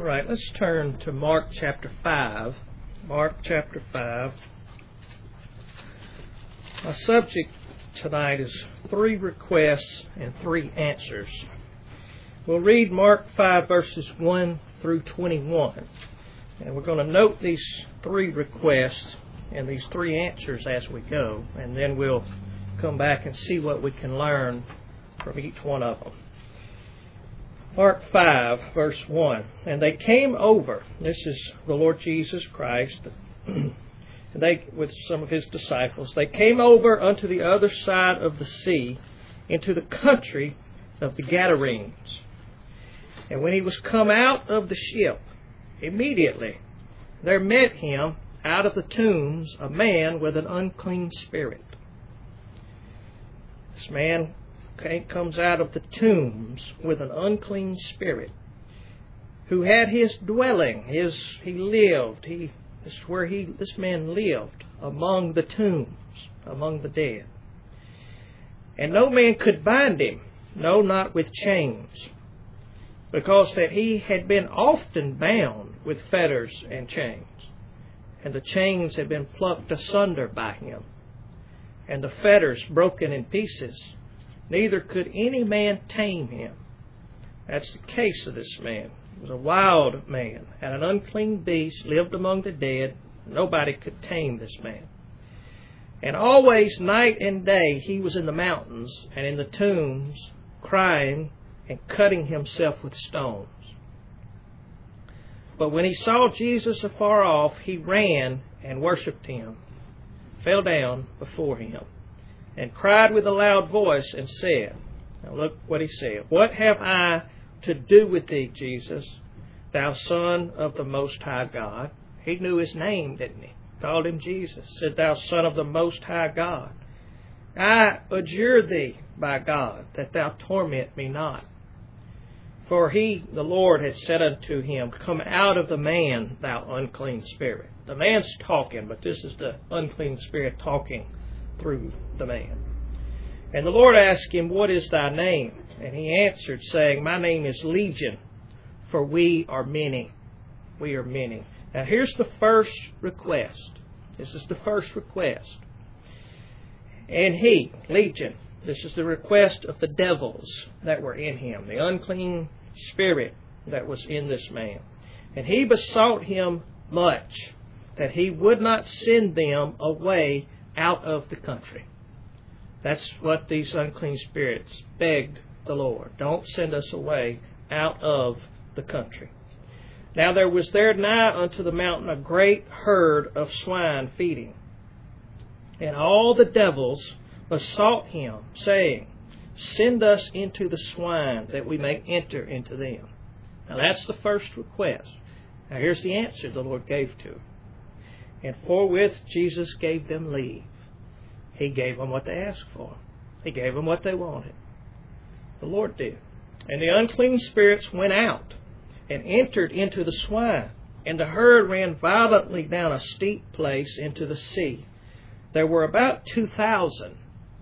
All right, let's turn to Mark chapter 5. Mark chapter 5. My subject tonight is 3 requests and 3 answers. We'll read Mark 5 verses 1 through 21. And we're going to note these 3 requests and these 3 answers as we go. And then we'll come back and see what we can learn from each one of them. Mark 5, verse 1. And they came over. This is the Lord Jesus Christ. And they, with some of His disciples, they came over unto the other side of the sea, into the country of the Gadarenes. And when He was come out of the ship, immediately there met Him out of the tombs a man with an unclean spirit. This man comes out of the tombs with an unclean spirit, who had his dwelling, this is where this man lived, among the tombs, among the dead. And no man could bind him, no, not with chains, because that he had been often bound with fetters and chains, and the chains had been plucked asunder by him, and the fetters broken in pieces. Neither could any man tame him. That's the case of this man. He was a wild man, had an unclean beast, lived among the dead. Nobody could tame this man. And always, night and day, he was in the mountains and in the tombs, crying and cutting himself with stones. But when he saw Jesus afar off, he ran and worshipped Him, fell down before Him, and cried with a loud voice and said, now look what he said, "What have I to do with thee, Jesus, thou Son of the Most High God?" He knew His name, didn't he? Called Him Jesus. Said, "Thou Son of the Most High God, I adjure thee by God that thou torment me not." For He, the Lord, had said unto him, "Come out of the man, thou unclean spirit." The man's talking, but this is the unclean spirit talking through the man. And the Lord asked him, "What is thy name?" And he answered, saying, "My name is Legion, for we are many." We are many. Now here's the first request. This is the first request. And he, Legion, this is the request of the devils that were in him, the unclean spirit that was in this man. And he besought Him much that He would not send them away out of the country. That's what these unclean spirits begged the Lord. Don't send us away out of the country. Now there was there nigh unto the mountain a great herd of swine feeding. And all the devils besought Him, saying, "Send us into the swine, that we may enter into them." Now that's the first request. Now here's the answer the Lord gave to him. And forthwith Jesus gave them leave. He gave them what they asked for. He gave them what they wanted. The Lord did. And the unclean spirits went out and entered into the swine. And the herd ran violently down a steep place into the sea. There were about 2,000.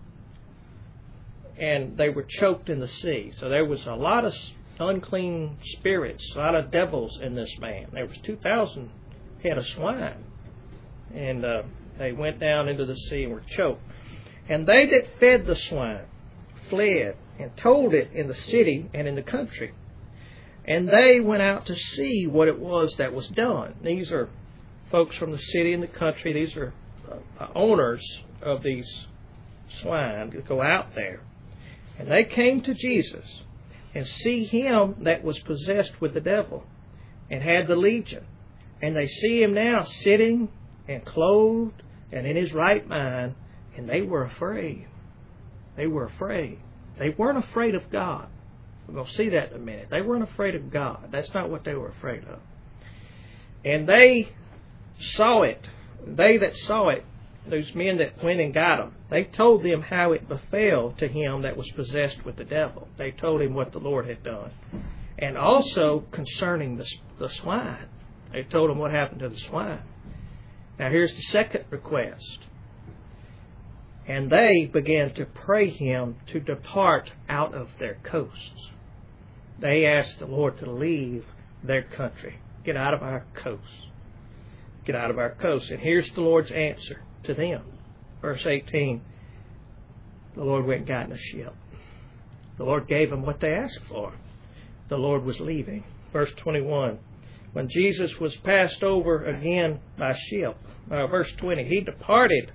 And they were choked in the sea. So there was a lot of unclean spirits, a lot of devils in this man. There was 2,000 head of swine. And they went down into the sea and were choked. And they that fed the swine fled and told it in the city and in the country. And they went out to see what it was that was done. These are folks from the city and the country. These are owners of these swine that go out there. And they came to Jesus and see him that was possessed with the devil and had the legion. And they see him now sitting and clothed and in his right mind, and they were afraid. They were afraid. They weren't afraid of God. We're going to see that in a minute. They weren't afraid of God. That's not what they were afraid of. And they saw it. They that saw it, those men that went and got him, they told them how it befell to him that was possessed with the devil. They told him what the Lord had done. And also concerning the swine. They told him what happened to the swine. Now here's the second request. And they began to pray him to depart out of their coasts. They asked the Lord to leave their country. Get out of our coast. Get out of our coast. And here's the Lord's answer to them. Verse 18, the Lord went and got in a ship. The Lord gave them what they asked for. The Lord was leaving. Verse 21, when Jesus was passed over again by ship. Verse 20, He departed.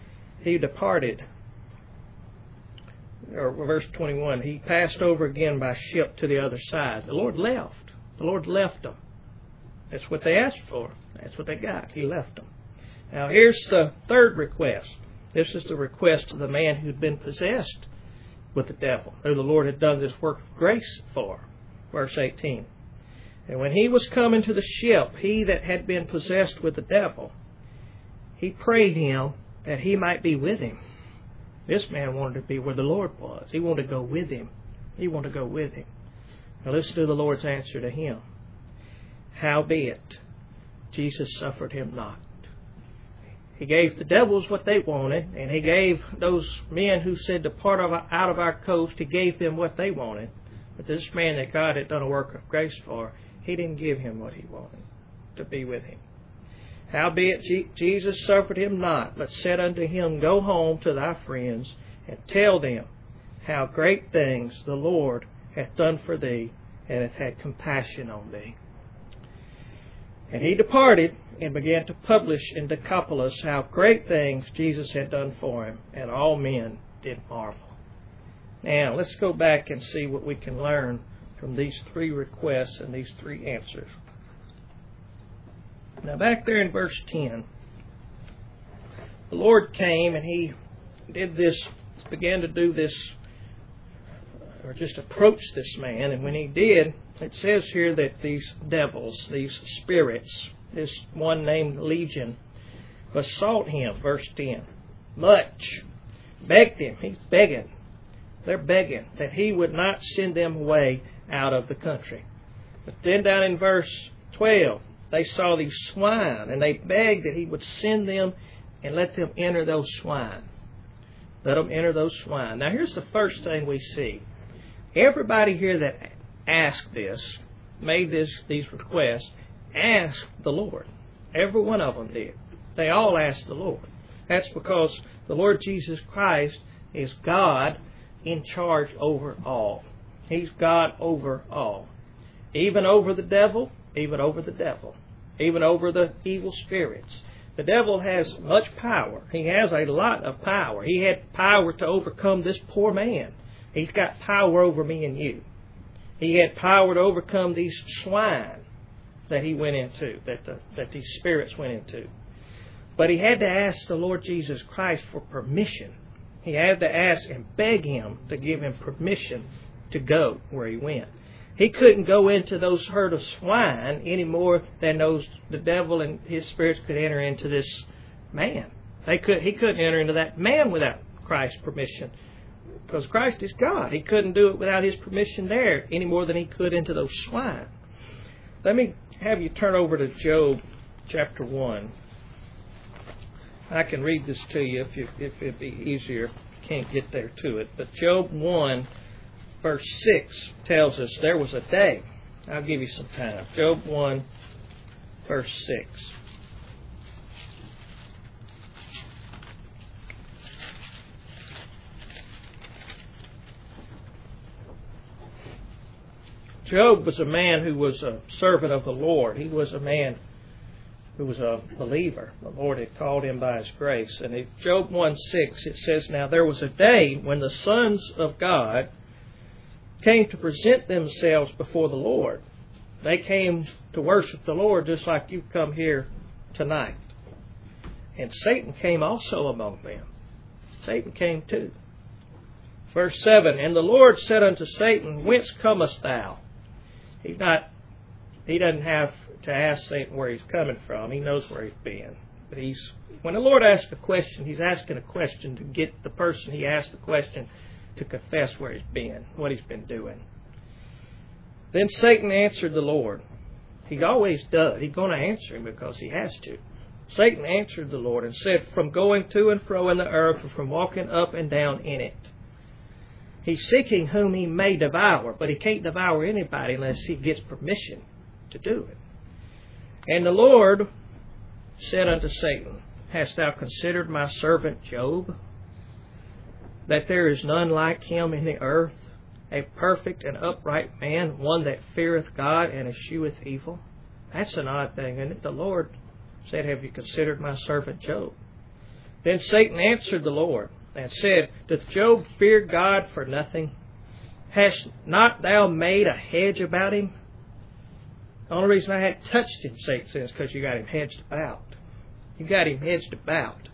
Or verse 21, He passed over again by ship to the other side. The Lord left. The Lord left them. That's what they asked for. That's what they got. He left them. Now here's the third request. This is the request of the man who'd been possessed with the devil, who the Lord had done this work of grace for. Verse 18. And when he was come into the ship, he that had been possessed with the devil, he prayed him that he might be with him. This man wanted to be where the Lord was. He wanted to go with him. He wanted to go with him. Now listen to the Lord's answer to him. Howbeit, Jesus suffered him not. He gave the devils what they wanted, and He gave those men who said, depart out of our coast, He gave them what they wanted. But this man that God had done a work of grace for, He didn't give him what he wanted, to be with Him. Howbeit Jesus suffered him not, but said unto him, Go home to thy friends, and tell them how great things the Lord hath done for thee, and hath had compassion on thee. And he departed and began to publish in Decapolis how great things Jesus had done for him, and all men did marvel. Now, let's go back and see what we can learn from these three requests and these three answers. Now, back there in verse 10, the Lord came and He did this, began to do this, or just approach this man. And when He did, it says here that these devils, these spirits, this one named Legion, besought Him, verse 10, much, begged Him. He's begging. They're begging that He would not send them away out of the country. But then down in verse 12, they saw these swine, and they begged that He would send them and let them enter those swine. Let them enter those swine. Now here's the first thing we see. Everybody here that asked this, made these requests, asked the Lord. Every one of them did. They all asked the Lord. That's because the Lord Jesus Christ is God in charge over all. He's God over all. Even over the devil, even over the devil. Even over the evil spirits. The devil has much power. He has a lot of power. He had power to overcome this poor man. He's got power over me and you. He had power to overcome these swine that he went into, that these spirits went into. But he had to ask the Lord Jesus Christ for permission. He had to ask and beg Him to give him permission to go where he went. He couldn't go into those herd of swine any more than the devil and his spirits could enter into this man. He couldn't enter into that man without Christ's permission, because Christ is God. He couldn't do it without His permission there any more than He could into those swine. Let me have you turn over to Job chapter 1. I can read this to you if it'd be easier. Can't get there to it. But Job 1 verse 6 tells us there was a day. I'll give you some time. Job 1 verse 6. Job was a man who was a servant of the Lord. He was a man who was a believer. The Lord had called him by His grace. And in Job 1:6 it says, Now there was a day when the sons of God came to present themselves before the Lord. They came to worship the Lord just like you come here tonight. And Satan came also among them. Satan came too. Verse 7, And the Lord said unto Satan, Whence comest thou? He doesn't have to ask Satan where he's coming from. He knows where he's been. But when the Lord asks a question, He's asking a question to get the person He asked the question to confess where he's been, what he's been doing. Then Satan answered the Lord. He always does. He's going to answer him because he has to. Satan answered the Lord and said, From going to and fro in the earth, and from walking up and down in it. He's seeking whom he may devour, but he can't devour anybody unless he gets permission. to do it. And the Lord said unto Satan, Hast thou considered my servant Job, that there is none like him in the earth, a perfect and upright man, one that feareth God and escheweth evil? That's an odd thing, isn't it? The Lord said, Have you considered my servant Job? Then Satan answered the Lord and said, Doth Job fear God for nothing? Hast not thou made a hedge about him? The only reason I hadn't touched him, Satan says, because you got him hedged about. You got him hedged about.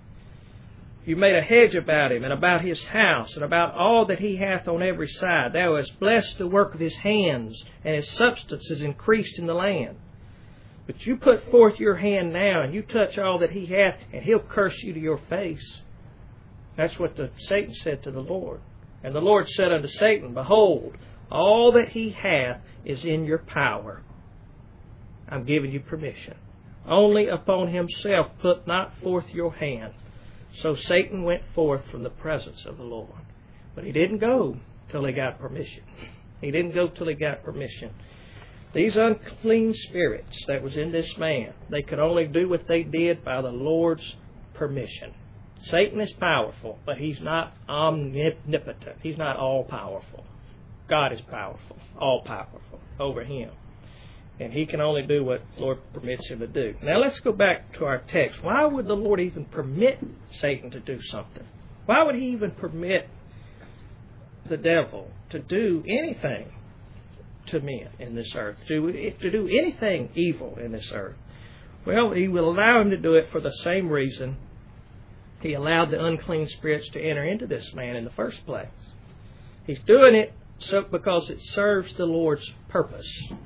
You made a hedge about him, and about his house, and about all that he hath on every side. Thou hast blessed the work of his hands, and his substance is increased in the land. But you put forth your hand now, and you touch all that he hath, and he'll curse you to your face. That's what Satan said to the Lord. And the Lord said unto Satan, Behold, all that he hath is in your power. I'm giving you permission. Only upon himself put not forth your hand. So Satan went forth from the presence of the Lord. But he didn't go till he got permission. He didn't go till he got permission. These unclean spirits that was in this man, they could only do what they did by the Lord's permission. Satan is powerful, but he's not omnipotent. He's not all-powerful. God is powerful, all-powerful over him. And he can only do what the Lord permits him to do. Now let's go back to our text. Why would the Lord even permit Satan to do something? Why would he even permit the devil to do anything to men in this earth, to do anything evil in this earth? Well, he will allow him to do it for the same reason he allowed the unclean spirits to enter into this man in the first place. He's doing it because it serves the Lord's purpose.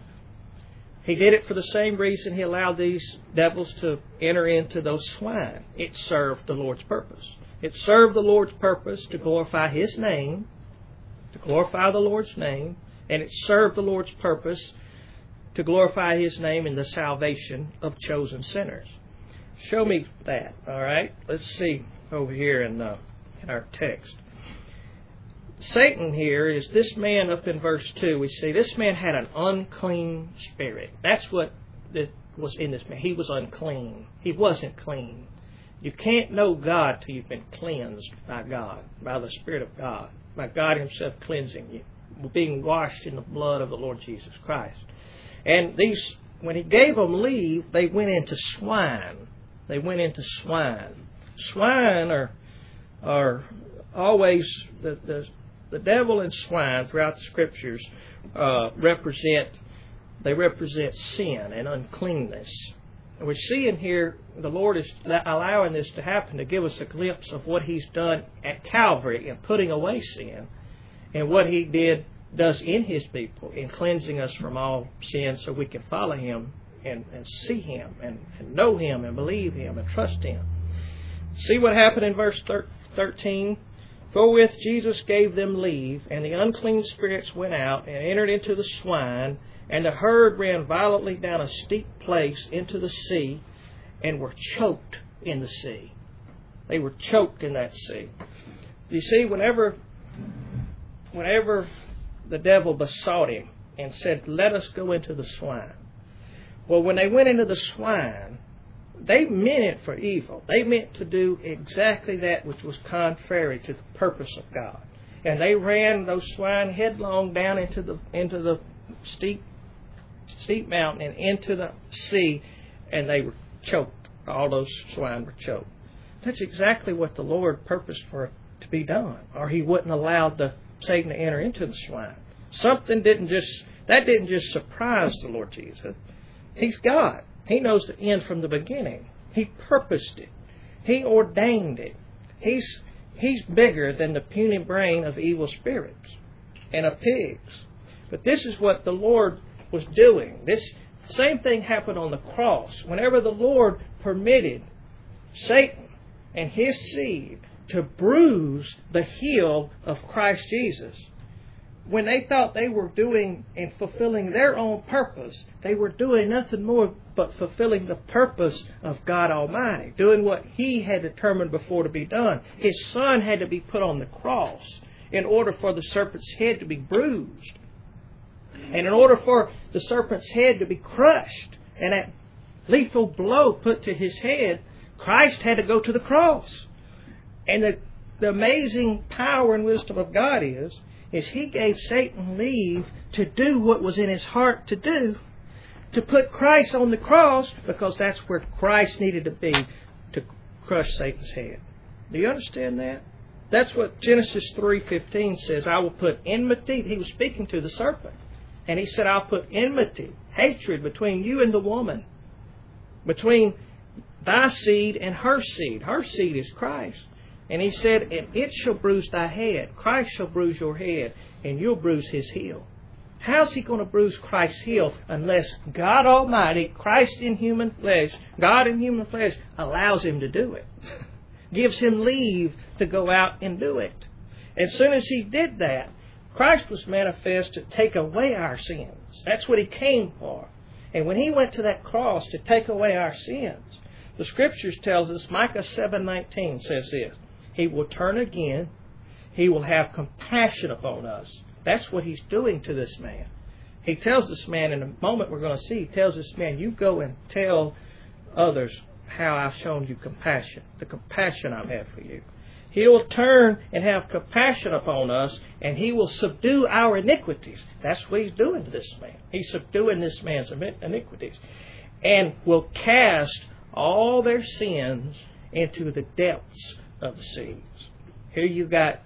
He did it for the same reason he allowed these devils to enter into those swine. It served the Lord's purpose. It served the Lord's purpose to glorify His name, to glorify the Lord's name, and it served the Lord's purpose to glorify His name in the salvation of chosen sinners. Show me that, all right? Let's see over here in our text. Satan here is this man up in verse 2. We see this man had an unclean spirit. That's what was in this man. He was unclean. He wasn't clean. You can't know God till you've been cleansed by God, by the Spirit of God, by God Himself cleansing you, being washed in the blood of the Lord Jesus Christ. And when He gave them leave, they went into swine. They went into swine. Swine are always the devil and swine throughout the Scriptures represent sin and uncleanness. And we're seeing here the Lord is allowing this to happen to give us a glimpse of what He's done at Calvary in putting away sin, and what He does in His people in cleansing us from all sin, so we can follow Him and see Him and know Him and believe Him and trust Him. See what happened in verse 13. Forthwith Jesus gave them leave, and the unclean spirits went out and entered into the swine, and the herd ran violently down a steep place into the sea, and were choked in the sea. They were choked in that sea. You see, whenever the devil besought him and said, Let us go into the swine. Well, when they went into the swine, they meant it for evil. They meant to do exactly that which was contrary to the purpose of God. And they ran those swine headlong down into the steep mountain and into the sea, and they were choked. All those swine were choked. That's exactly what the Lord purposed for it to be done, or He wouldn't allow Satan to enter into the swine. Something didn't just surprise the Lord Jesus. He's God. He knows the end from the beginning. He purposed it. He ordained it. He's bigger than the puny brain of evil spirits and of pigs. But this is what the Lord was doing. This same thing happened on the cross. Whenever the Lord permitted Satan and his seed to bruise the heel of Christ Jesus, when they thought they were doing and fulfilling their own purpose, they were doing nothing more but fulfilling the purpose of God Almighty, doing what He had determined before to be done. His Son had to be put on the cross in order for the serpent's head to be bruised. And in order for the serpent's head to be crushed and that lethal blow put to his head, Christ had to go to the cross. And the amazing power and wisdom of God is He gave Satan leave to do what was in his heart to do, to put Christ on the cross, because that's where Christ needed to be to crush Satan's head. Do you understand that? That's what Genesis 3:15 says. I will put enmity. He was speaking to the serpent. And He said, I'll put enmity, hatred between you and the woman, between thy seed and her seed. Her seed is Christ. And He said, and it shall bruise thy head. Christ shall bruise your head, and you'll bruise His heel. How's He going to bruise Christ's heel unless God Almighty, Christ in human flesh, God in human flesh, allows Him to do it? Gives Him leave to go out and do it. As soon as He did that, Christ was manifest to take away our sins. That's what He came for. And when He went to that cross to take away our sins, the Scriptures tells us, Micah 7:19 says this, He will turn again, He will have compassion upon us. That's what He's doing to this man. He tells this man, in a moment we're going to see, He tells this man, you go and tell others how I've shown you compassion, the compassion I've had for you. He will turn and have compassion upon us, and He will subdue our iniquities. That's what He's doing to this man. He's subduing this man's iniquities. And will cast all their sins into the depths of the seas. Here you got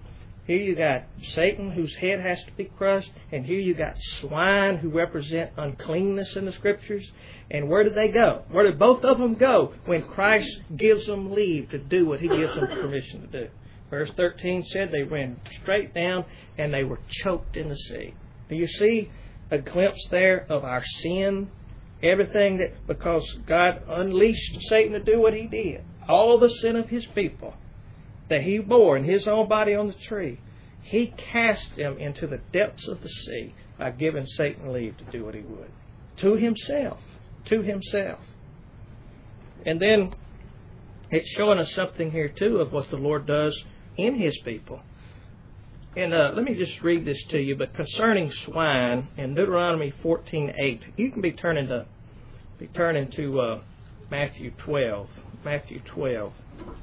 Satan, whose head has to be crushed, and here you got swine, who represent uncleanness in the Scriptures. And where did they go? Where did both of them go when Christ gives them leave to do what He gives them permission to do? Verse 13 said they ran straight down and they were choked in the sea. Do you see a glimpse there of our sin? Everything that, because God unleashed Satan to do what he did, all the sin of His people that He bore in His own body on the tree, He cast them into the depths of the sea by giving Satan leave to do what he would. To Himself. To Himself. And then it's showing us something here too of what the Lord does in His people. And let me just read this to you. But concerning swine, in Deuteronomy 14:8, you can be turning to Matthew 12. Matthew 12.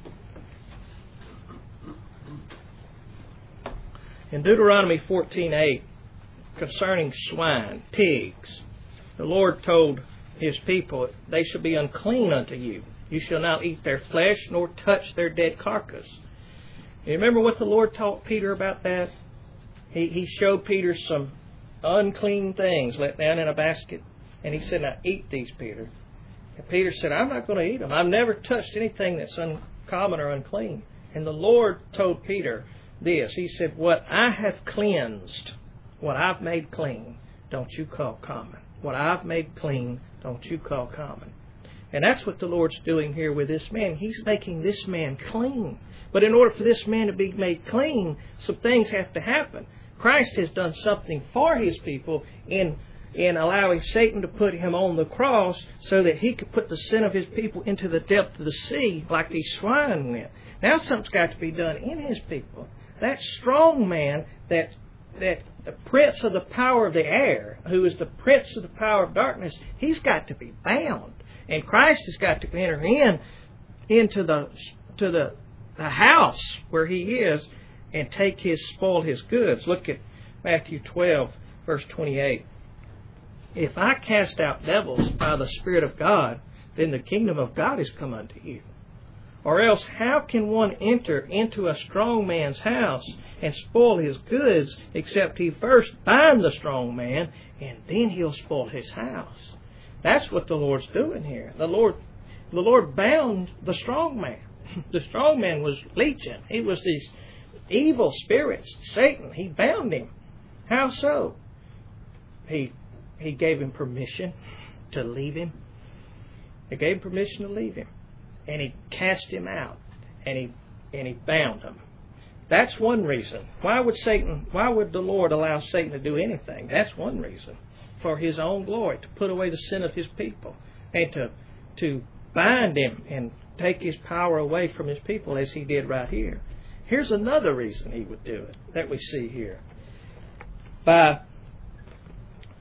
In Deuteronomy 14:8, concerning swine, pigs, the Lord told His people, they shall be unclean unto you. You shall not eat their flesh, nor touch their dead carcass. You remember what the Lord taught Peter about that? He showed Peter some unclean things let down in a basket. And He said, now eat these, Peter. And Peter said, I'm not going to eat them. I've never touched anything that's uncommon or unclean. And the Lord told Peter this. He said, what I have cleansed, what I've made clean, don't you call common. What I've made clean, don't you call common. And that's what the Lord's doing here with this man. He's making this man clean. But in order for this man to be made clean, some things have to happen. Christ has done something for His people in allowing Satan to put Him on the cross so that He could put the sin of His people into the depth of the sea like these swine went. Now something's got to be done in His people. That strong man, that the prince of the power of the air, who is the prince of the power of darkness, he's got to be bound. And Christ has got to enter into the house where He is and spoil His goods. Look at Matthew 12, verse 28. If I cast out devils by the Spirit of God, then the kingdom of God is come unto you. Or else how can one enter into a strong man's house and spoil his goods, except he first bind the strong man, and then he'll spoil his house? That's what the Lord's doing here. The Lord bound the strong man. The strong man was legion. He was these evil spirits, Satan. He bound him. How so? He gave him permission to leave him. He gave him permission to leave him. And He cast him out. And he bound him. That's one reason. Why would the Lord allow Satan to do anything? That's one reason. For His own glory, to put away the sin of His people. And to bind him and take his power away from His people, as He did right here. Here's another reason He would do it that we see here. By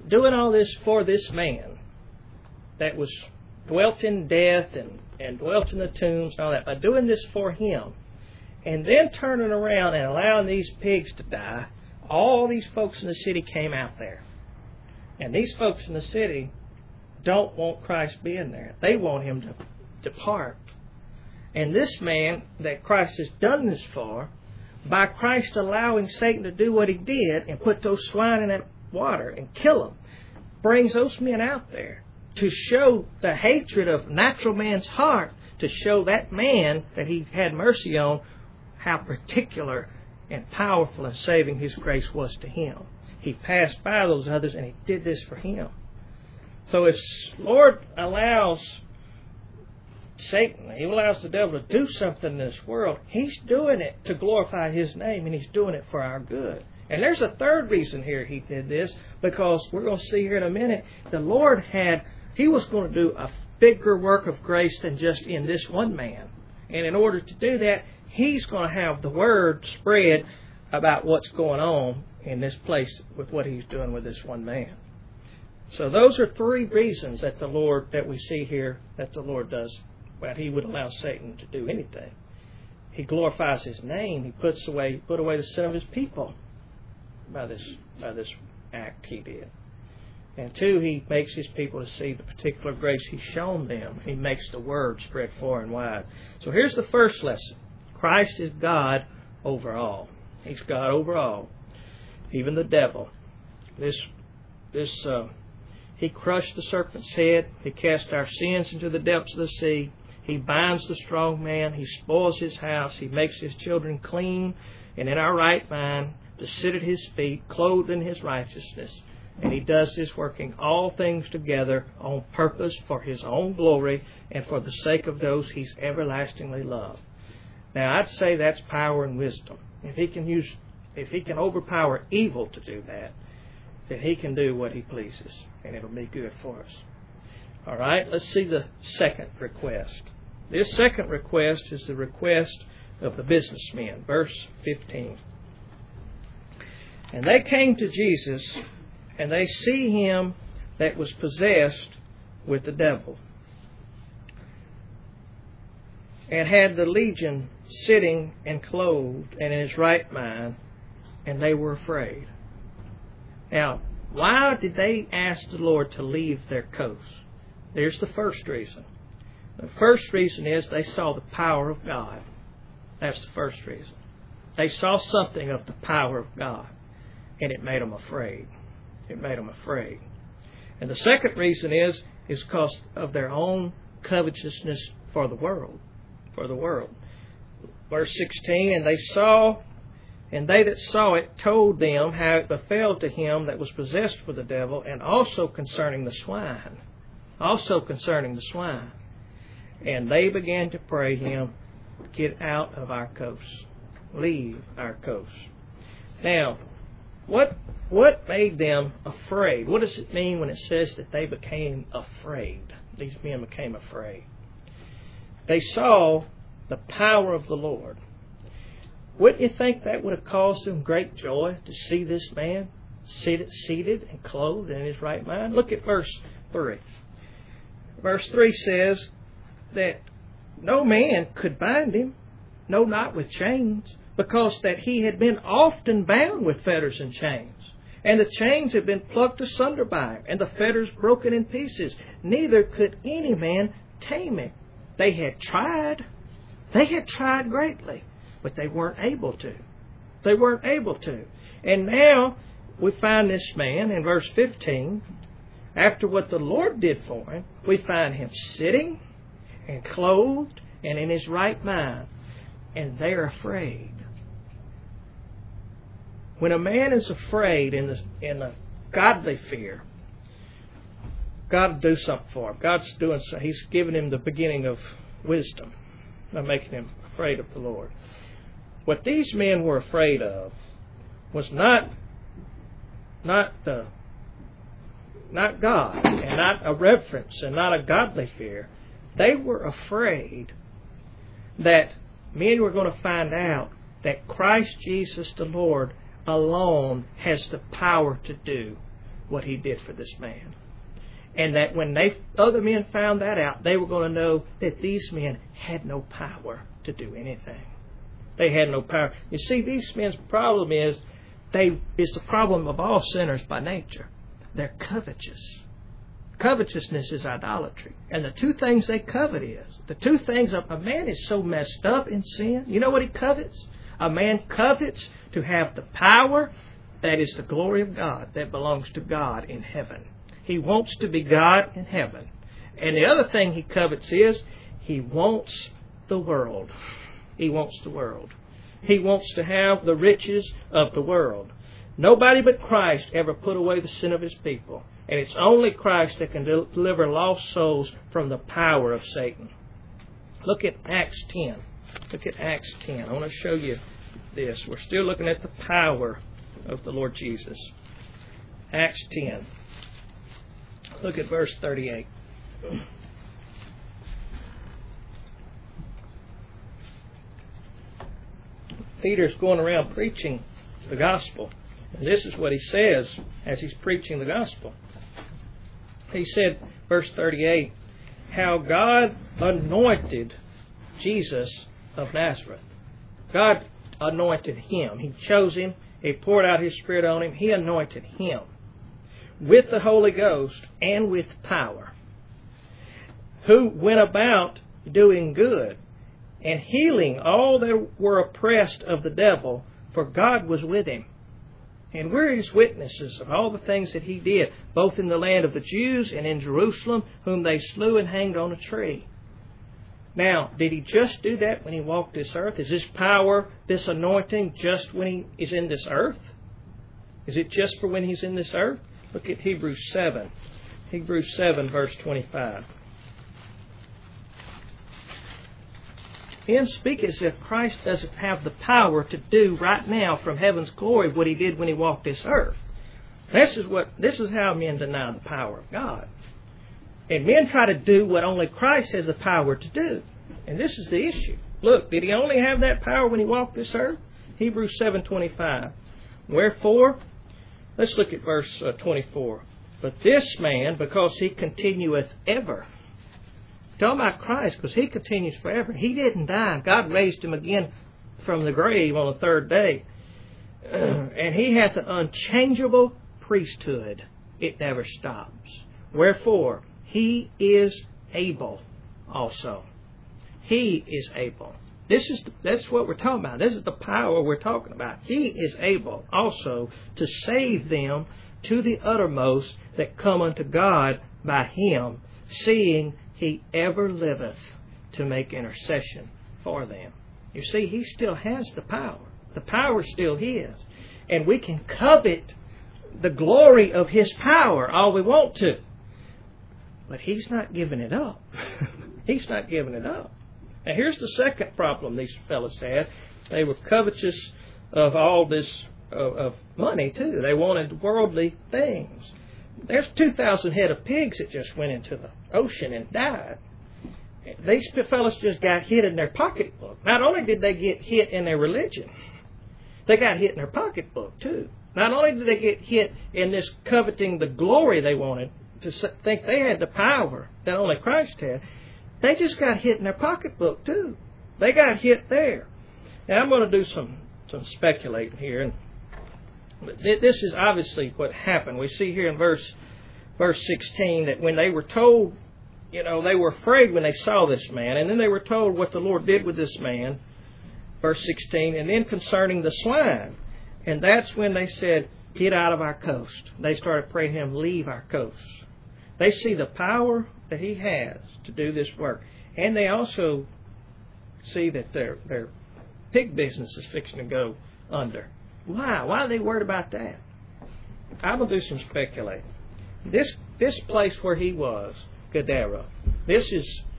doing all this for this man that was dwelt in death and dwelt in the tombs and all that, by doing this for him, and then turning around and allowing these pigs to die, all these folks in the city came out there. And these folks in the city don't want Christ being there. They want him to depart. And this man that Christ has done this for, by Christ allowing Satan to do what he did and put those swine in that water and kill them, brings those men out there to show the hatred of natural man's heart, to show that man that he had mercy on how particular and powerful and saving his grace was to him. He passed by those others and he did this for him. So if Lord allows Satan, he allows the devil to do something in this world, he's doing it to glorify his name, and he's doing it for our good. And there's a third reason here he did this, because we're going to see here in a minute, the Lord he was going to do a bigger work of grace than just in this one man. And in order to do that, he's going to have the word spread about what's going on in this place with what he's doing with this one man. So those are three reasons that we see here that the Lord does, that he would allow Satan to do anything. He glorifies his name. He put away the sin of his people by this act he did. And two, he makes his people to see the particular grace he's shown them. He makes the word spread far and wide. So here's the first lesson. Christ is God over all. He's God over all. Even the devil. He crushed the serpent's head. He cast our sins into the depths of the sea. He binds the strong man. He spoils his house. He makes his children clean and in our right mind to sit at his feet, clothed in his righteousness. And he does this working all things together on purpose for his own glory and for the sake of those he's everlastingly loved. Now, I'd say that's power and wisdom. If he can overpower evil to do that, then he can do what he pleases, and it'll be good for us. All right, let's see the second request. This second request is the request of the businessmen. Verse 15. And they came to Jesus, and they see him that was possessed with the devil, and had the legion sitting and clothed and in his right mind, and they were afraid. Now, why did they ask the Lord to leave their coast? There's the first reason. The first reason is they saw the power of God. That's the first reason. They saw something of the power of God, and it made them afraid. It made them afraid. And the second reason is because of their own covetousness for the world. For the world. Verse 16, and they that saw it told them how it befell to him that was possessed with the devil, and also concerning the swine. Also concerning the swine. And they began to pray him, get out of our coast. Leave our coast. Now, what made them afraid? What does it mean when it says that they became afraid? These men became afraid. They saw the power of the Lord. Wouldn't you think that would have caused them great joy to see this man seated and clothed in his right mind? Look at verse 3. Verse 3 says that no man could bind him, no, not with chains, because that he had been often bound with fetters and chains. And the chains had been plucked asunder by him, and the fetters broken in pieces. Neither could any man tame him. They had tried greatly, but they weren't able to. They weren't able to. And now we find this man in verse 15, after what the Lord did for him, we find him sitting and clothed and in his right mind. And they're afraid. When a man is afraid in the godly fear, God will do something for him. God's doing so. He's giving him the beginning of wisdom by making him afraid of the Lord. What these men were afraid of was not God, and not a reverence, and not a godly fear. They were afraid that men were going to find out that Christ Jesus the Lord alone has the power to do what he did for this man. And that when other men found that out, they were going to know that these men had no power to do anything. They had no power. You see, these men's problem is the problem of all sinners by nature. They're covetous. Covetousness is idolatry. And the two things they covet a man is so messed up in sin. You know what he covets? A man covets to have the power that is the glory of God that belongs to God in heaven. He wants to be God in heaven. And the other thing he covets is he wants the world. He wants the world. He wants to have the riches of the world. Nobody but Christ ever put away the sin of his people. And it's only Christ that can deliver lost souls from the power of Satan. Look at Acts 10. Look at Acts 10. I want to show you this. We're still looking at the power of the Lord Jesus. Acts 10. Look at verse 38. Peter's going around preaching the gospel. And this is what he says as he's preaching the gospel. He said, verse 38, how God anointed Jesus of Nazareth. God anointed him. He chose him. He poured out his Spirit on him. He anointed him with the Holy Ghost and with power, who went about doing good and healing all that were oppressed of the devil, for God was with him. And we're his witnesses of all the things that he did, both in the land of the Jews and in Jerusalem, whom they slew and hanged on a tree. Now, did he just do that when he walked this earth? Is this power, this anointing, just when he is in this earth? Is it just for when he's in this earth? Look at Hebrews 7. Hebrews 7, verse 25. Men speak as if Christ doesn't have the power to do right now from heaven's glory what he did when he walked this earth. This is how men deny the power of God. And men try to do what only Christ has the power to do. And this is the issue. Look, did he only have that power when he walked this earth? Hebrews 7:25. Wherefore, let's look at verse 24. But this man, because he continueth ever. Talking about Christ, because he continues forever. He didn't die. God raised him again from the grave on the third day. And he hath an unchangeable priesthood. It never stops. Wherefore, he is able also. He is able. That's what we're talking about. This is the power we're talking about. He is able also to save them to the uttermost that come unto God by him, seeing he ever liveth to make intercession for them. You see, he still has the power. The power is still his. And we can covet the glory of his power all we want to. But he's not giving it up. He's not giving it up. Now here's the second problem these fellas had. They were covetous of all this of money too. They wanted worldly things. There's 2,000 head of pigs that just went into the ocean and died. These fellas just got hit in their pocketbook. Not only did they get hit in their religion, they got hit in their pocketbook too. Not only did they get hit in this coveting the glory they wanted, to think they had the power that only Christ had, they just got hit in their pocketbook too. They got hit there. Now I'm going to do some speculating here. And this is obviously what happened. We see here in verse 16 that when they were told, they were afraid when they saw this man. And then they were told what the Lord did with this man. Verse 16. And then concerning the swine. And that's when they said, get out of our coast. They started praying him, leave our coast. They see the power that he has to do this work. And they also see that their pig business is fixing to go under. Why? Why are they worried about that? I'm going to do some speculating. This place where he was, Gadara, this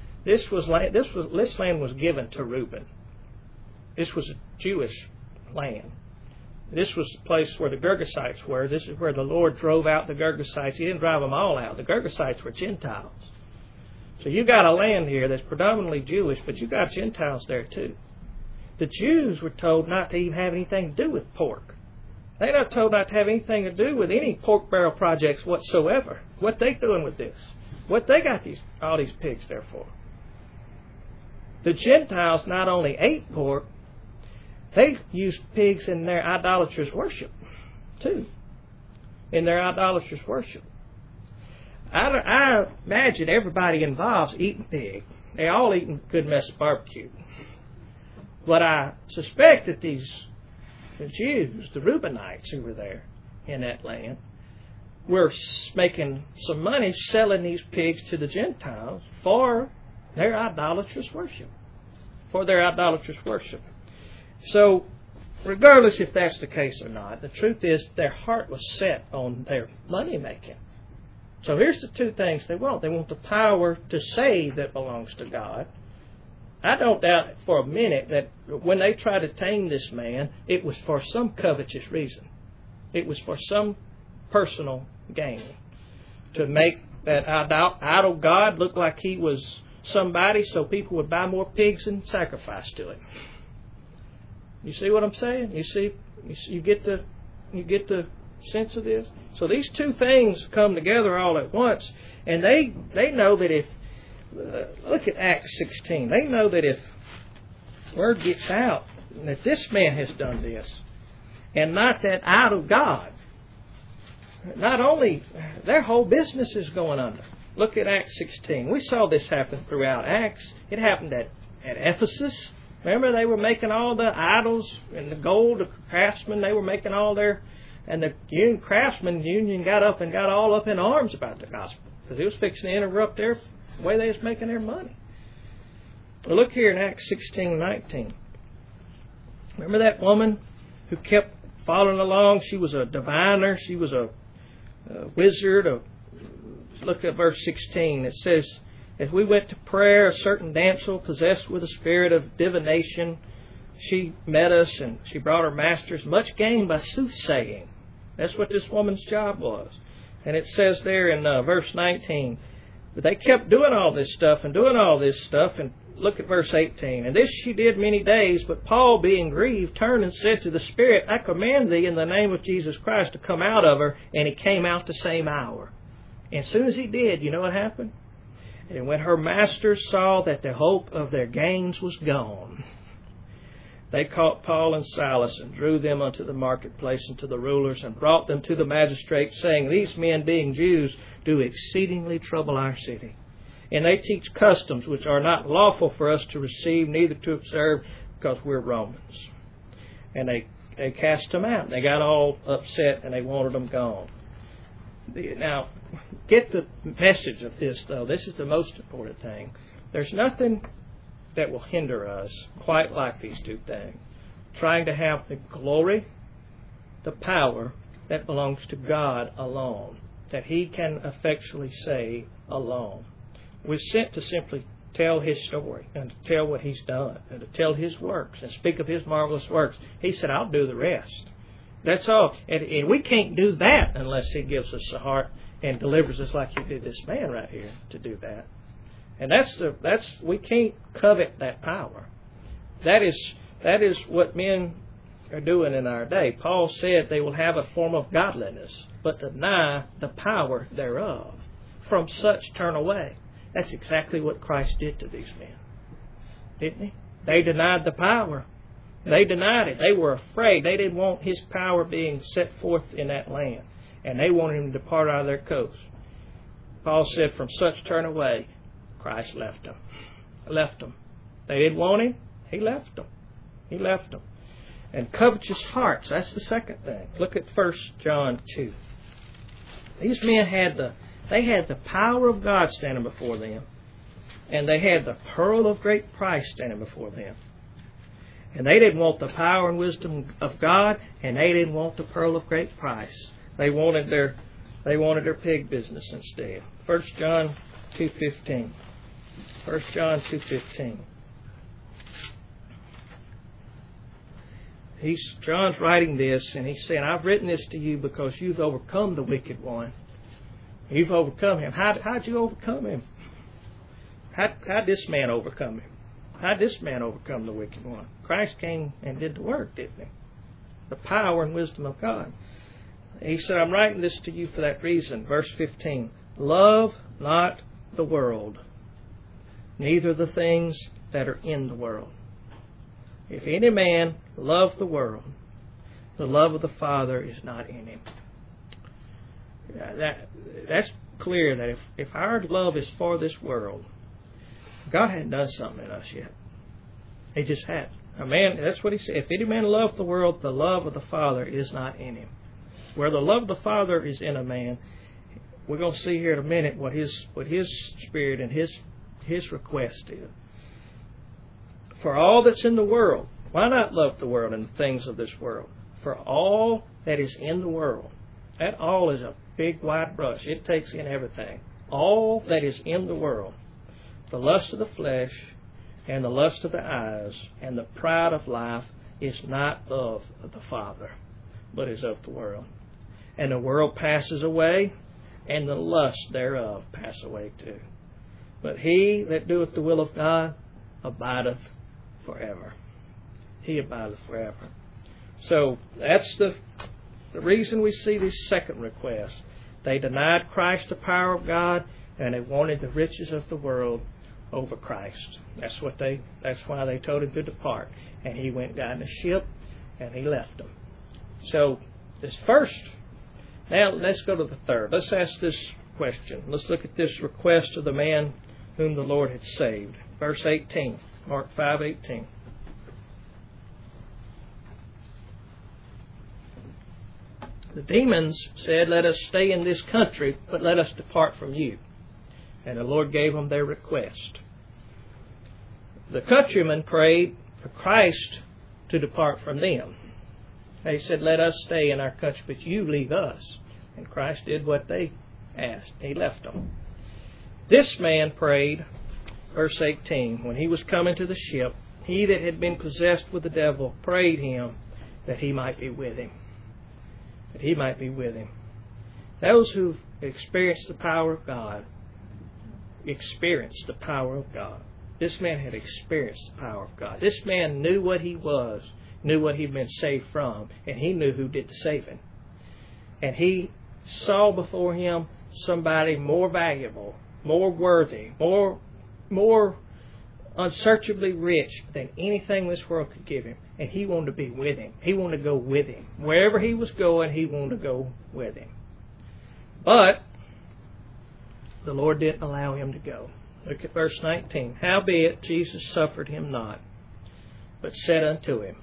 land was given to Reuben. This was a Jewish land. This was the place where the Gergesites were. This is where the Lord drove out the Gergesites. He didn't drive them all out. The Gergesites were Gentiles. So you got a land here that's predominantly Jewish, but you got Gentiles there too. The Jews were told not to even have anything to do with pork. They're not told not to have anything to do with any pork barrel projects whatsoever. What they doing with this? What they got all these pigs there for? The Gentiles not only ate pork, they used pigs in their idolatrous worship, too. In their idolatrous worship. I imagine everybody involved's eating pig. They all eating a good mess of barbecue. But I suspect that the Jews, the Reubenites who were there in that land, were making some money selling these pigs to the Gentiles for their idolatrous worship. For their idolatrous worship. So, regardless if that's the case or not, the truth is their heart was set on their money making. So here's the two things they want. They want the power to save that belongs to God. I don't doubt for a minute that when they tried to tame this man, it was for some covetous reason. It was for some personal gain. To make that idol god look like he was somebody so people would buy more pigs and sacrifice to him. You see what I'm saying? You get the sense of this? So these two things come together all at once, and they know that if look at Acts 16. They know that if word gets out that this man has done this, and not that idol god, not only their whole business is going under. Look at Acts 16. We saw this happen throughout Acts. It happened at Ephesus. Remember, they were making all the idols and the gold, the craftsmen, they were making all their... And the craftsman union got up and got all up in arms about the gospel. Because it was fixing to interrupt their way they was making their money. Well, look here in Acts 16:19. Remember that woman who kept following along? She was a diviner. She was a wizard. Look at verse 16. It says, as we went to prayer, a certain damsel possessed with a spirit of divination, she met us and she brought her masters much gain by soothsaying. That's what this woman's job was. And it says there in verse 19, but they kept doing all this stuff. And look at verse 18. And this she did many days, but Paul, being grieved, turned and said to the Spirit, I command thee in the name of Jesus Christ to come out of her. And he came out the same hour. And as soon as he did, you know what happened? And when her masters saw that the hope of their gains was gone, they caught Paul and Silas and drew them unto the marketplace and to the rulers and brought them to the magistrates, saying, these men, being Jews, do exceedingly trouble our city. And they teach customs which are not lawful for us to receive, neither to observe, because we're Romans. And they cast them out. They got all upset and they wanted them gone. Now, get the message of this, though. This is the most important thing. There's nothing that will hinder us quite like these two things. Trying to have the glory, the power that belongs to God alone, that He can effectually save alone. We're sent to simply tell His story and to tell what He's done and to tell His works and speak of His marvelous works. He said, I'll do the rest. That's all. And we can't do that unless He gives us the heart and delivers us like He did this man right here to do that. And we can't covet that power. That is what men are doing in our day. Paul said they will have a form of godliness, but deny the power thereof. From such turn away. That's exactly what Christ did to these men. Didn't He? They denied the power. They denied it. They were afraid. They didn't want His power being set forth in that land. And they wanted Him to depart out of their coast. Paul said, from such turn away. Christ left them. They didn't want Him. He left them. He left them. And covetous hearts, that's the second thing. Look at 1 John 2. These men had the power of God standing before them. And they had the pearl of great price standing before them. And they didn't want the power and wisdom of God, and they didn't want the pearl of great price. They wanted their pig business instead. 1 John 2:15. 1 John 2:15. John's writing this, and he's saying, I've written this to you because you've overcome the wicked one. You've overcome him. How'd you overcome him? How'd this man overcome him? How'd this man overcome the wicked one? Christ came and did the work, didn't He? the power and wisdom of God. He said, I'm writing this to you for that reason. Verse 15, love not the world, neither the things that are in the world. If any man love the world, the love of the Father is not in him. That's clear that if our love is for this world, God hadn't done something in us yet. He just hadn't. A man, that's what he said. If any man love the world, the love of the Father is not in him. Where the love of the Father is in a man, we're going to see here in a minute what his spirit and his request is. For all that's in the world, why not love the world and the things of this world? For all that is in the world, that all is a big wide brush. It takes in everything. All that is in the world, the lust of the flesh and the lust of the eyes and the pride of life is not of the Father, but is of the world. And the world passes away, and the lust thereof pass away too. But he that doeth the will of God abideth forever. He abideth forever. So that's the reason we see this second request. They denied Christ, the power of God, and they wanted the riches of the world over Christ. That's why they told him to depart. And he went down the ship and he left them. So this first, now let's go to the third. Let's ask this question. Let's look at this request of the man whom the Lord had saved. Verse 18, Mark 5:18. The demons said, let us stay in this country, but let us depart from you. And the Lord gave them their request. The countrymen prayed for Christ to depart from them. They said, let us stay in our country, but you leave us. And Christ did what they asked. He left them. This man prayed, verse 18, when he was coming to the ship, he that had been possessed with the devil prayed him that he might be with him. That he might be with him. Those who've experienced the power of God experienced the power of God. This man had experienced the power of God. This man knew what he was, knew what he'd been saved from, and he knew who did the saving. And he saw before him somebody more valuable, more worthy, more unsearchably rich than anything this world could give him. And he wanted to be with him. He wanted to go with him. Wherever he was going, he wanted to go with him. But the Lord didn't allow him to go. Look at verse 19. Howbeit Jesus suffered him not, but said unto him.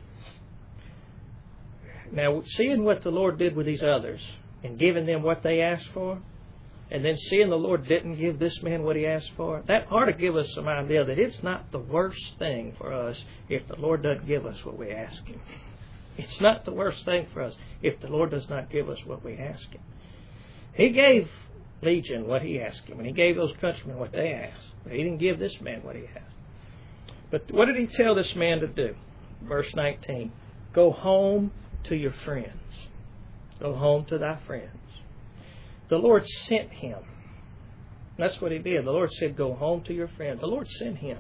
Now, seeing what the Lord did with these others and giving them what they asked for, and then seeing the Lord didn't give this man what he asked for, that ought to give us some idea that it's not the worst thing for us if the Lord doesn't give us what we ask him. It's not the worst thing for us if the Lord does not give us what we ask him. He gave Legion what he asked him, and he gave those countrymen what they asked. But he didn't give this man what he asked. But what did he tell this man to do? Verse 19, go home to your friends. Go home to thy friends. The Lord sent him. That's what he did. The Lord said, go home to your friends. The Lord sent him.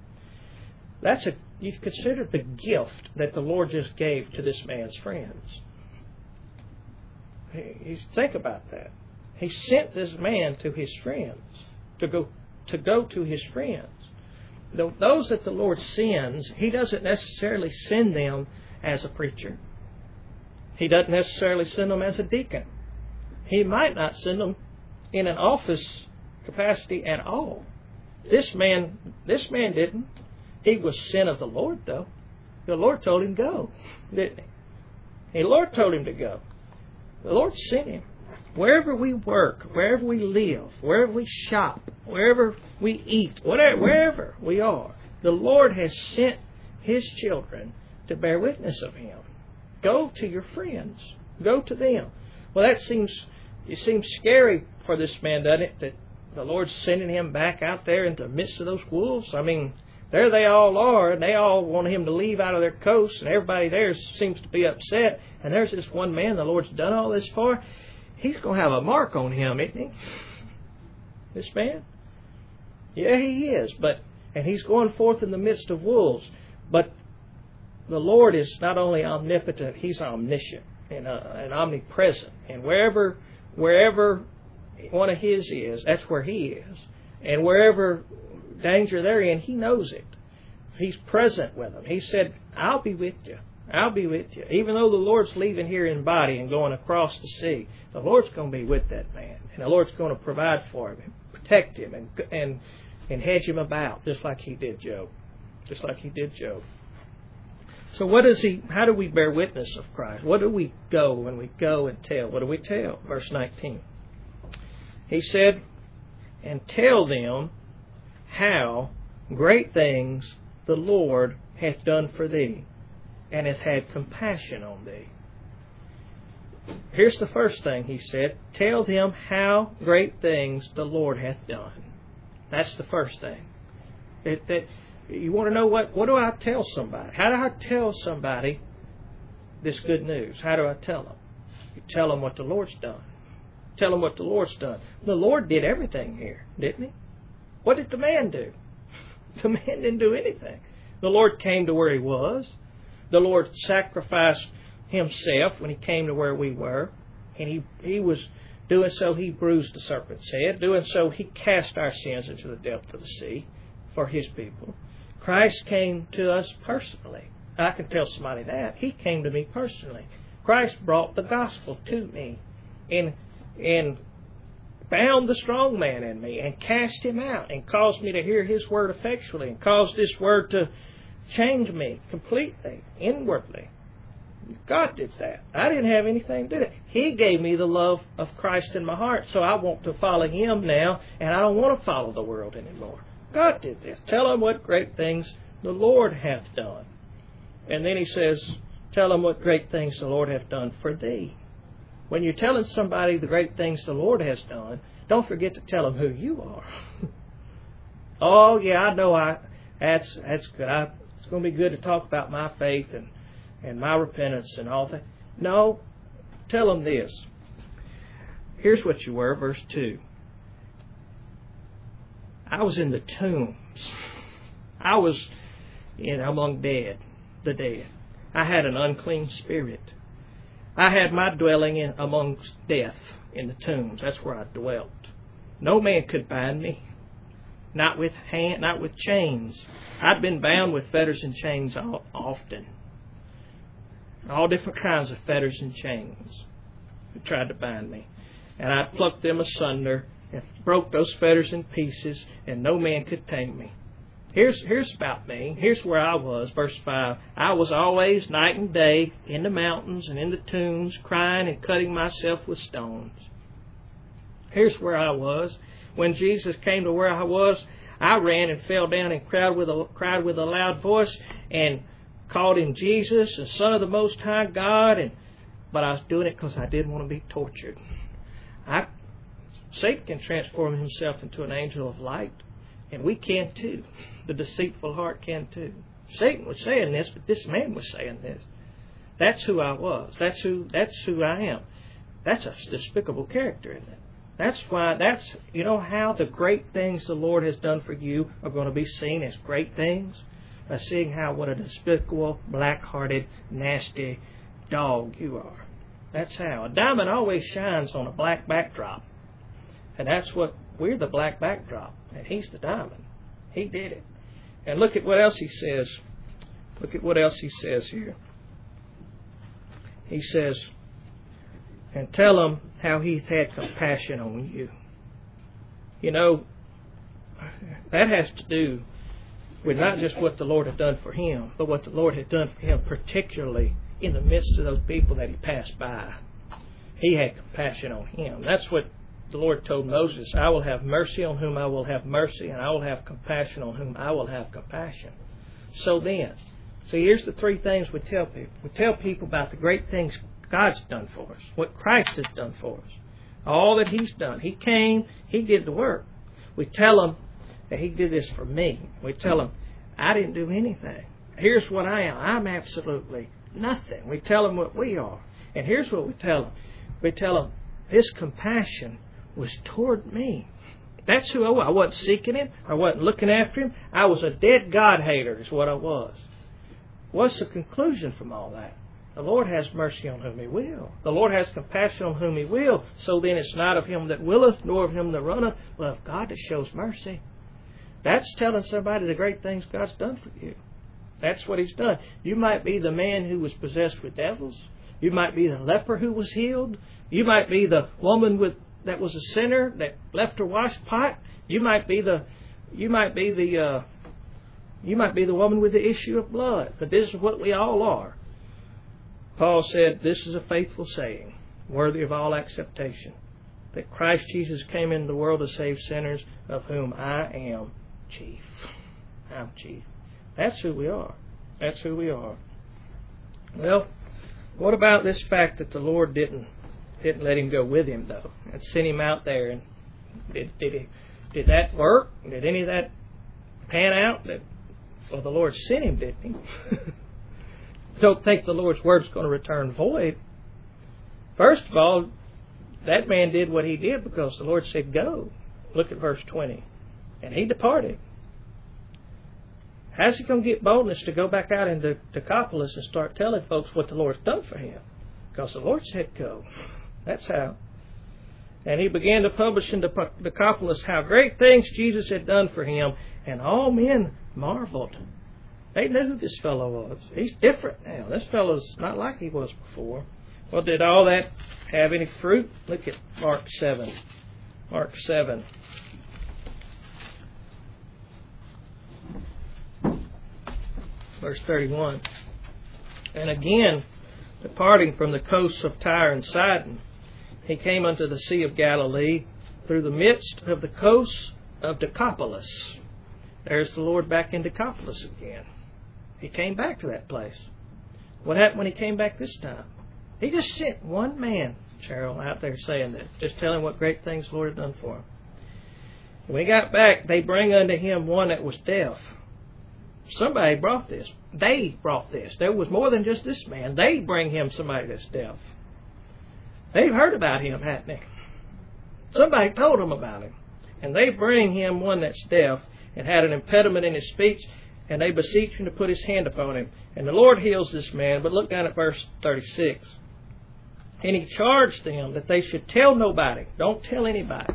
You consider the gift that the Lord just gave to this man's friends. You think about that. He sent this man to his friends, to go to his friends. Those that the Lord sends, he doesn't necessarily send them as a preacher. He doesn't necessarily send them as a deacon. He might not send them in an office capacity at all. This man didn't. He was sent of the Lord, though. The Lord told him to go, didn't he? The Lord told him to go. The Lord sent him. Wherever we work, wherever we live, wherever we shop, wherever we eat, wherever we are, the Lord has sent his children to bear witness of him. Go to your friends. Go to them. Well, it seems scary for this man, doesn't it? That the Lord's sending him back out there into the midst of those wolves. I mean, there they all are, and they all want him to leave out of their coast, and everybody there seems to be upset. And there's this one man the Lord's done all this for. He's going to have a mark on him, isn't he? This man? Yeah, he is. And he's going forth in the midst of wolves. But the Lord is not only omnipotent, He's omniscient and omnipresent. And wherever one of His is, that's where He is. And wherever danger they're in, He knows it. He's present with them. He said, I'll be with you. I'll be with you. Even though the Lord's leaving here in body and going across the sea, the Lord's going to be with that man. And the Lord's going to provide for him and protect him and hedge him about, just like He did Job. Just like He did Job. So how do we bear witness of Christ? What do we go when we go and tell? What do we tell? Verse 19. He said, and tell them how great things the Lord hath done for thee, and hath had compassion on thee. Here's the first thing He said. Tell them how great things the Lord hath done. That's the first thing. You want to know what do I tell somebody? How do I tell somebody this good news? How do I tell them? You tell them what the Lord's done. Tell them what the Lord's done. The Lord did everything here, didn't He? What did the man do? The man didn't do anything. The Lord came to where He was. The Lord sacrificed Himself when He came to where we were. And He was doing so, He bruised the serpent's head. Doing so, He cast our sins into the depth of the sea for His people. Christ came to us personally. I can tell somebody that. He came to me personally. Christ brought the gospel to me and bound the strong man in me and cast him out and caused me to hear His word effectually and caused this word to change me completely, inwardly. God did that. I didn't have anything to do with it. He gave me the love of Christ in my heart, so I want to follow Him now, and I don't want to follow the world anymore. God did this. Tell them what great things the Lord hath done. And then He says, tell them what great things the Lord hath done for thee. When you're telling somebody the great things the Lord has done, don't forget to tell them who you are. Oh, yeah, I know that's good. It's going to be good to talk about my faith and my repentance and all that. No, tell them this. Here's what you were, verse 2. I was in the tombs. I was among the dead. I had an unclean spirit. I had my dwelling amongst death in the tombs. That's where I dwelt. No man could bind me. Not with chains. I'd been bound with fetters and chains often. All different kinds of fetters and chains who tried to bind me. And I plucked them asunder and broke those fetters in pieces, and no man could tame me. Here's about me. Here's where I was. Verse 5. I was always night and day in the mountains and in the tombs, crying and cutting myself with stones. Here's where I was. When Jesus came to where I was, I ran and fell down and cried with a loud voice and called Him Jesus, the Son of the Most High God. But I was doing it because I didn't want to be tortured. Satan can transform himself into an angel of light. And we can too. The deceitful heart can too. Satan was saying this, but this man was saying this. That's who I was. That's who I am. That's a despicable character, isn't it? That's how the great things the Lord has done for you are going to be seen as great things. By seeing what a despicable, black-hearted, nasty dog you are. That's how. A diamond always shines on a black backdrop. And we're the black backdrop. And He's the diamond. He did it. And look at what else He says. Look at what else He says here. He says, and tell them how He's had compassion on you. You know, that has to do with not just what the Lord had done for him, but what the Lord had done for him, particularly in the midst of those people that he passed by. He had compassion on him. That's what the Lord told Moses. I will have mercy on whom I will have mercy, and I will have compassion on whom I will have compassion. So then, here's the three things we tell people. We tell people about the great things God's done for us, what Christ has done for us, all that He's done. He came, He did the work. We tell them that He did this for me. We tell them, I didn't do anything. Here's what I am. I'm absolutely nothing. We tell them what we are. And here's what we tell them. We tell them, His compassion was toward me. That's who I was. I wasn't seeking Him. I wasn't looking after Him. I was a dead God hater is what I was. what's the conclusion from all that? The Lord has mercy on whom He will. The Lord has compassion on whom He will. So then it's not of him that willeth, nor of him that runneth, but of God that shows mercy. That's telling somebody the great things God's done for you. That's what He's done. You might be the man who was possessed with devils. You might be the leper who was healed. You might be the woman that was a sinner that left her wash pot. You might be the woman with the issue of blood. But this is what we all are. Paul said, this is a faithful saying, worthy of all acceptation, that Christ Jesus came into the world to save sinners, of whom I am chief. I'm chief. That's who we are. That's who we are. Well, what about this fact that the Lord didn't let him go with him, though, and sent him out there? And did that work? Did any of that pan out? Well, the Lord sent him, didn't He? Don't think the Lord's word's going to return void. First of all, that man did what he did because the Lord said, go. Look at verse 20. And he departed. How's he going to get boldness to go back out into Decapolis and start telling folks what the Lord's done for him? Because the Lord said go. That's how. And he began to publish in Decapolis how great things Jesus had done for him, and all men marveled. They knew who this fellow was. He's different now. This fellow's not like he was before. Well, did all that have any fruit? Look at Mark 7. Mark 7. Verse 31. And again, departing from the coasts of Tyre and Sidon, he came unto the Sea of Galilee through the midst of the coasts of Decapolis. There's the Lord back in Decapolis again. He came back to that place. What happened when he came back this time? He just sent one man, Cheryl, out there saying that, just telling what great things the Lord had done for him. When he got back, they bring unto him one that was deaf. Somebody brought this. They brought this. There was more than just this man. They bring him somebody that's deaf. They've heard about him, hadn't they? Somebody told them about him. And they bring him one that's deaf and had an impediment in his speech, and they beseech him to put his hand upon him. And the Lord heals this man. But look down at verse 36. And he charged them that they should tell nobody. Don't tell anybody.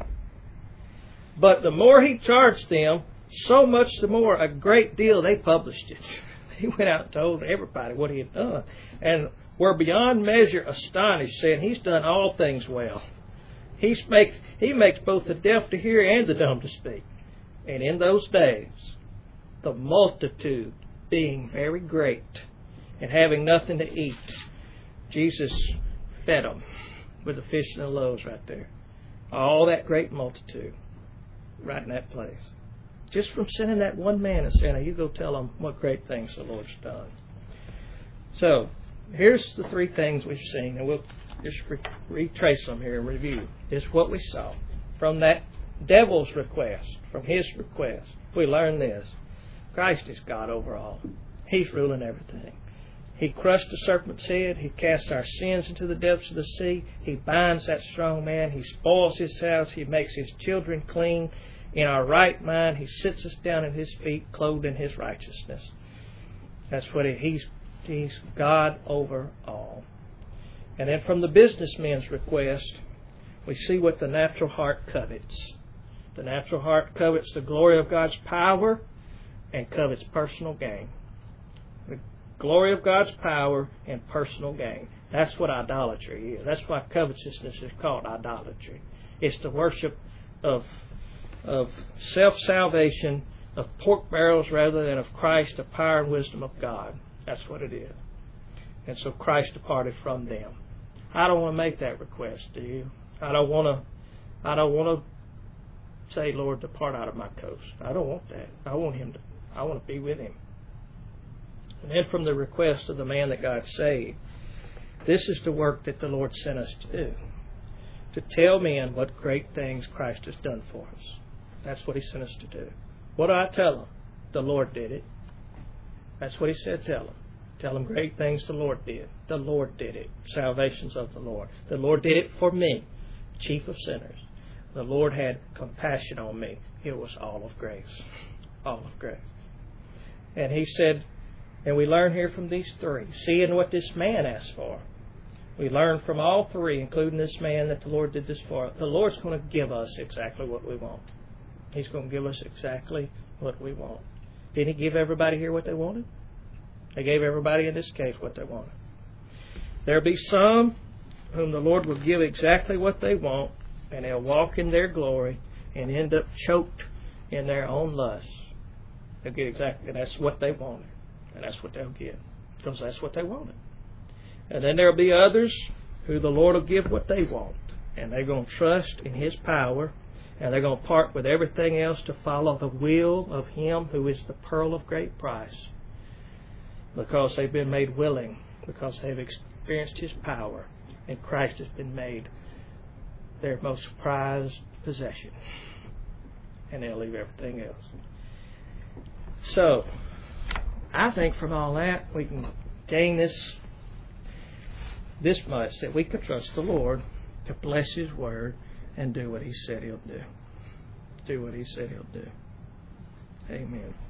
But the more he charged them, so much the more, a great deal, they published it. He went out and told everybody what he had done. And were beyond measure astonished, saying, he's done all things well. He makes both the deaf to hear and the dumb to speak. And in those days, the multitude being very great and having nothing to eat, Jesus fed them with the fish and the loaves right there. All that great multitude right in that place. Just from sending that one man and saying, you go tell them what great things the Lord's done. So, here's the three things we've seen, and we'll just retrace them here and review. This is what we saw from that devil's request, from his request. We learned this. Christ is God over all. He's ruling everything. He crushed the serpent's head. He cast our sins into the depths of the sea. He binds that strong man. He spoils his house. He makes his children clean. In our right mind, He sits us down at His feet, clothed in His righteousness. That's what He's God over all. And then from the businessman's request, we see what the natural heart covets. The natural heart covets the glory of God's power and covets personal gain. The glory of God's power and personal gain. That's what idolatry is. That's why covetousness is called idolatry. It's the worship of self-salvation, of pork barrels rather than of Christ, the power and wisdom of God. That's what it is. And so Christ departed from them. I don't want to make that request, do you? I don't want to say, Lord, depart out of my coast. I don't want that. I want to be with Him. And then from the request of the man that God saved, this is the work that the Lord sent us to do. To tell men what great things Christ has done for us. That's what He sent us to do. What do I tell them? The Lord did it. That's what He said, tell them. Tell them great things the Lord did. The Lord did it. Salvation's of the Lord. The Lord did it for me, chief of sinners. The Lord had compassion on me. It was all of grace. All of grace. And He said, And we learn here from these three, seeing what this man asked for. We learn from all three, including this man, that the Lord did this for. The Lord's going to give us exactly what we want. He's going to give us exactly what we want. Didn't He give everybody here what they wanted? He gave everybody in this case what they wanted. There'll be some whom the Lord will give exactly what they want, and they'll walk in their glory and end up choked in their own lust. They'll get exactly, and that's what they wanted. And that's what they'll get, because that's what they wanted. And then there'll be others who the Lord will give what they want. And they're going to trust in His power, and they're going to part with everything else to follow the will of Him who is the pearl of great price, because they've been made willing, because they've experienced His power, and Christ has been made their most prized possession. And they'll leave everything else. So, I think from all that we can gain this much, that we can trust the Lord to bless His Word and do what He said He'll do. Do what He said He'll do. Amen.